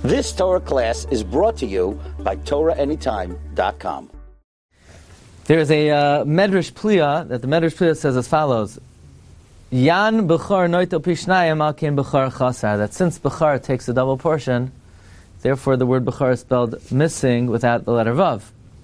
This Torah class is brought to you by TorahAnytime.com. There's a Medrash Pliya that the Medrash Pliya says as follows: Yan b'char noito pishnayim al ken b'char chasar. That since b'char takes a double portion, therefore the word b'char is spelled missing without the letter vav.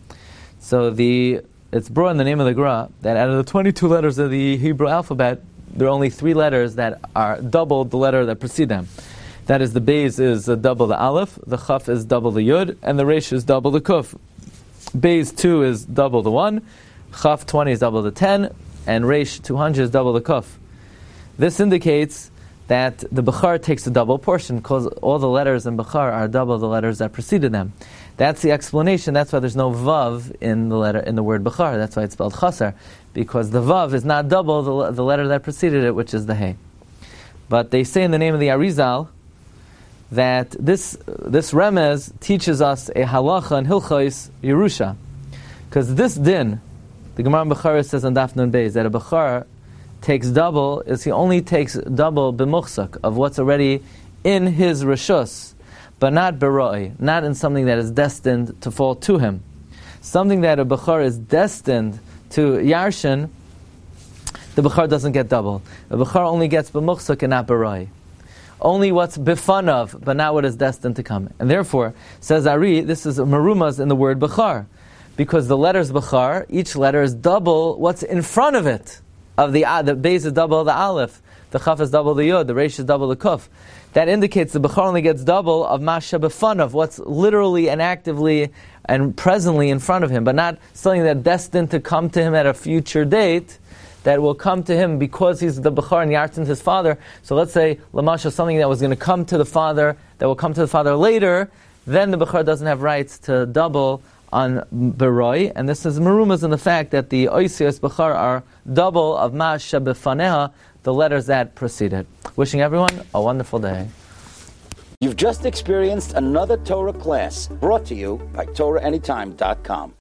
So it's brought in the name of the Gra that out of the 22 letters of the Hebrew alphabet, there are only 3 letters that are double the letter that precede them. That is, the Beis is double the Aleph, the Chaf is double the Yud, and the Resh is double the Kuf. Beis 2 is double the 1, Chaf 20 is double the 10, and Resh 200 is double the Kuf. This indicates that the Bechar takes a double portion because all the letters in Bechar are double the letters that preceded them. That's the explanation. That's why there's no Vav in the word Bechar. That's why it's spelled Chasar, because the Vav is not double the letter that preceded it, which is the Hey. But they say in the name of the Arizal that this remez teaches us a halacha in Hilchos Yerusha, because this din, the Gemara in Bechar says on Daf Nun Beis that a Bechar takes double is he only takes double b'muchsak of what's already in his reshus, but not beroi, not in something that is destined to fall to him. Something that a Bechar is destined to yarshin, the Bechar doesn't get double. The Bechar only gets b'muchsak and not beroi. Only what's bifanav, but not what is destined to come. And therefore, says Ari, this is marumas in the word Bechar, because the letters Bechar, each letter is double what's in front of it. Of the Beis is double the Aleph, the Chaf is double the Yod, the Resh is double the Kuf. That indicates the Bechar only gets double of Masha b'fanav, what's literally and actively and presently in front of him, but not something that's destined to come to him at a future date, that will come to him because he's the Bechar and Yartin his father. So let's say Lamasha, something that was going to come to the father, that will come to the father later, then the Bechar doesn't have rights to double on Beroi, and this is marumas in the fact that the Oisios Bechar are double of Ma Shebefaneha, the letters that preceded. Wishing everyone a wonderful day. You've just experienced another Torah class brought to you by TorahAnytime.com.